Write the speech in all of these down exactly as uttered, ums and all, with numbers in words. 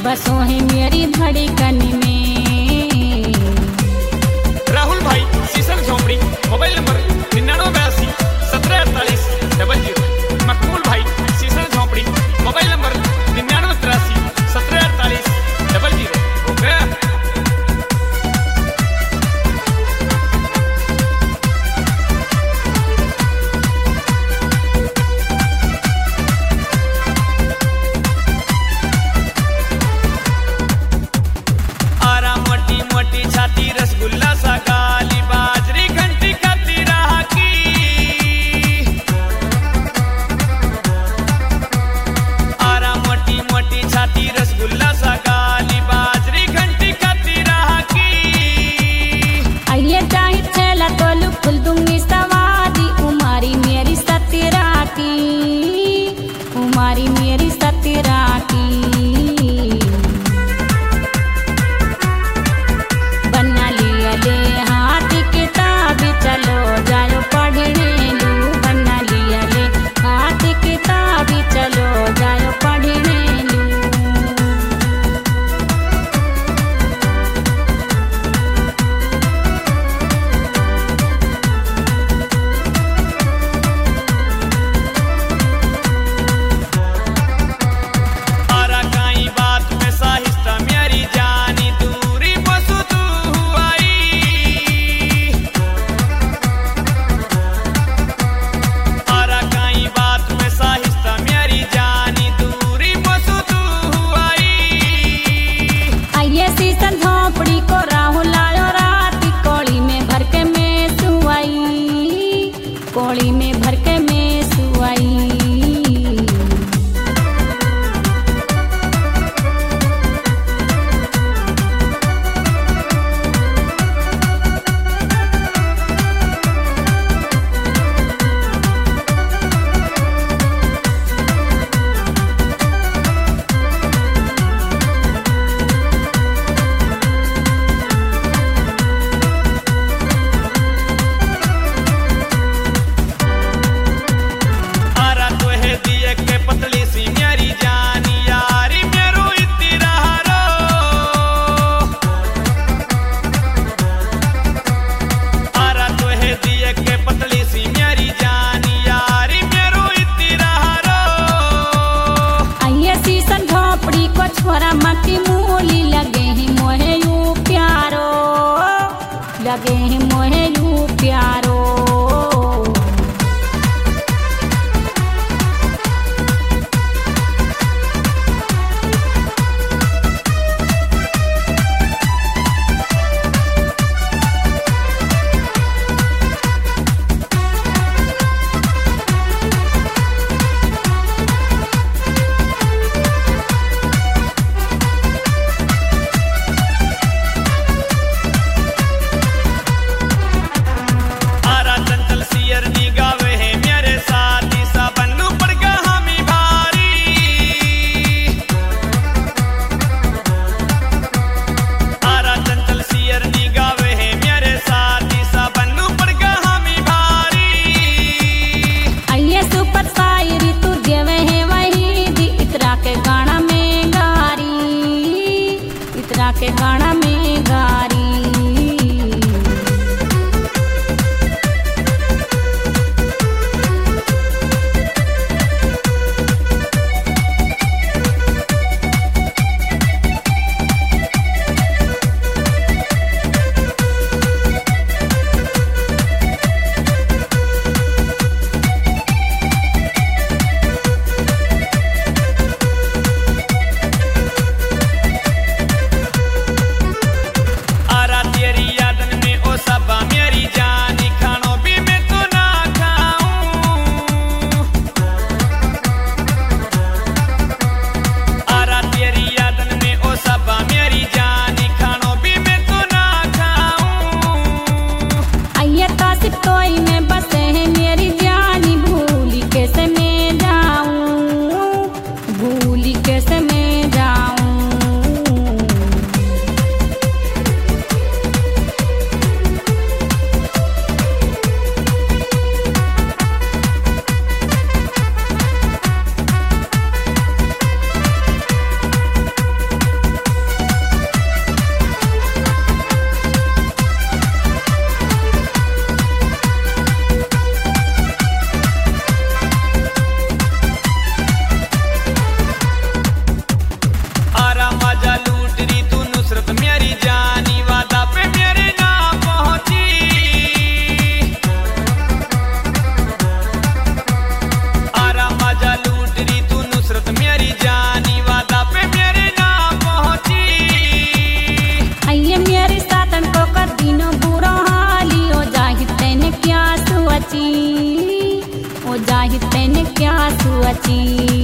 बसो है मेरी धड़कन में। राहुल भाई शीशल झोपड़ी, मोबाइल नंबर निन्यानवे बयासी सत्रह अड़तालीस डबल जीरो। मकबूल भाई शीशल झोपड़ी, मोबाइल नंबर निन्यानवे तिरासी सत्रह अड़तालीस डबल जीरो। ओके छाती रसगुल्ला सा काली बाजरी घंटी खाती रहा की। आरा मोटी मोटी छाती रसगुल्ला सा काली बाजरी घंटी खाती रहा की। आइए चाहे छेला तोलू फुल दूंगी सवादी, उमारी मेरी सतरा की, उमारी मेरी सतरा की। हाथ किताब चलो जायो पढ़ने लू, बना लिया ले हाथ किताब चलो जायो पढ़ने लू। आरा काई बात में साहिस्ता मेरी जानी दूरी बसु तू हुआई। आरा काई बात में साहिस्ता मेरी जानी दूरी बसु तू हुआई। आइए शीशल झोपड़ी को राहुल आयो रात, कोड़ी में भर के मैं सुआई, कोड़ी में भर के मैं सुआई। आरा तो है दिए के पतली सी मेरी जानी यारी मेरो इतना रो। आरा तो है दिए के पतली सी मेरी जानी यारी मेरो इतना रो। आइए शीशल झोपड़ी को छोरा मटी मूली, लगे हैं मोहे यू प्यारो, लगे हैं मोहे यू प्यारो। आरा चंचल सियर नी गावे है मेरे साथी सा बन्नू पड़ गा हमी भारी। आरा चंचल सियर नी गावे है मेरे साथी सा बन्नू पड़ गा हमी भारी। आइए सुपर शायरी तू देवे है वही दी, इतरा के गाना में गारी, इतरा के गाना में गारी। बची।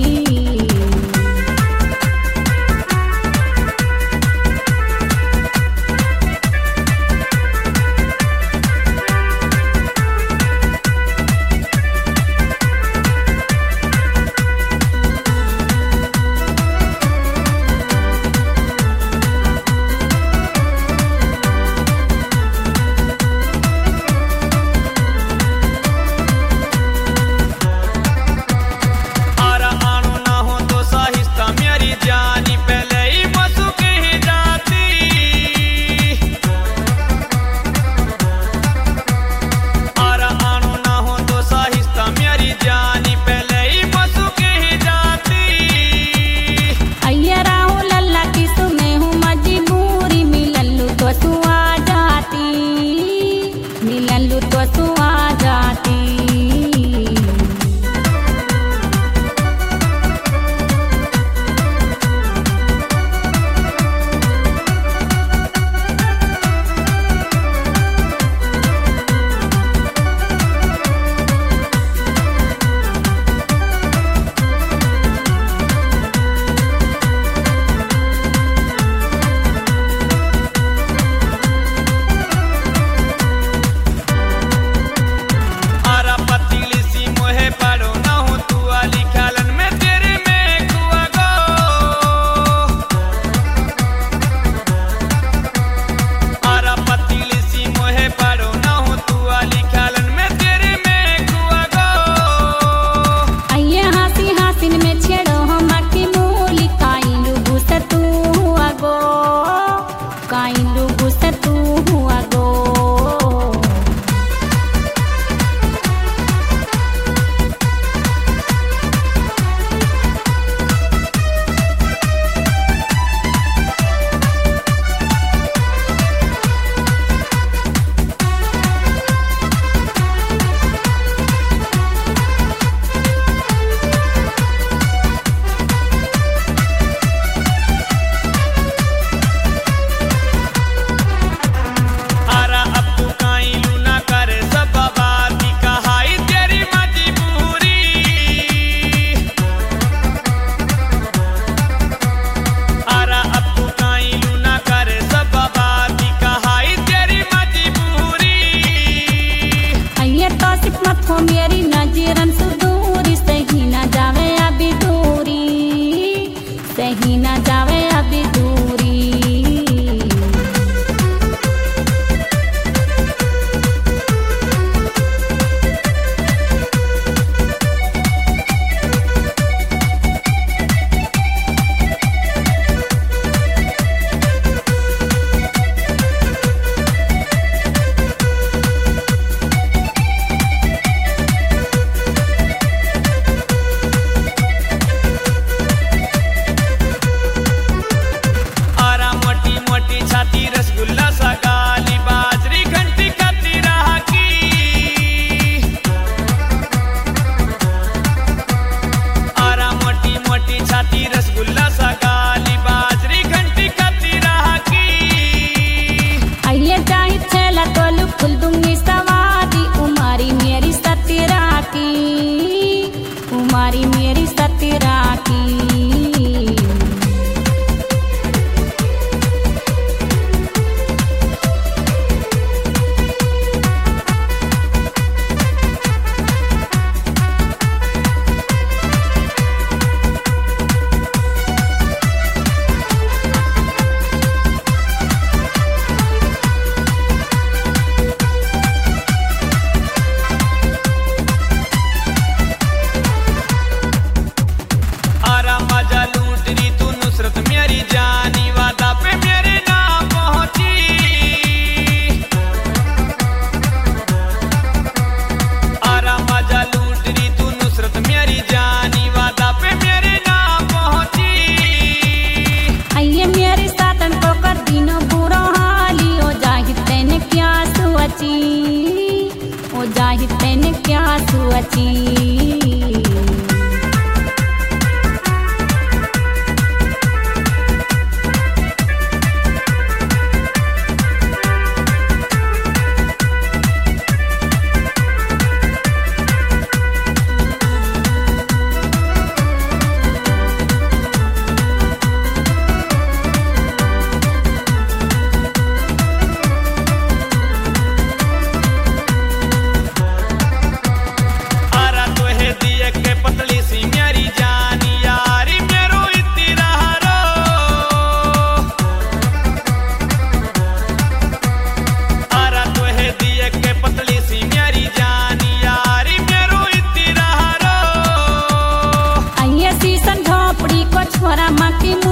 मेरी नजरन से दूरी सही ना जावे अभी दूरी, सही ना जावे अभी दूरी। आरा मटी की